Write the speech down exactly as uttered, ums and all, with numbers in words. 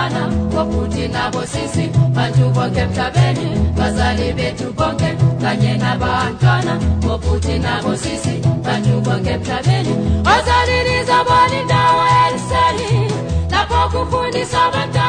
bantwana ngokuthi nabo sisi bantu bonke emhlabeni bazali bethu bonke kanye nabantwana ngokuthi nabo sisi bantu bonke emhlabeni ozalini zabona indawo eliseni lapho kufundisa abantwana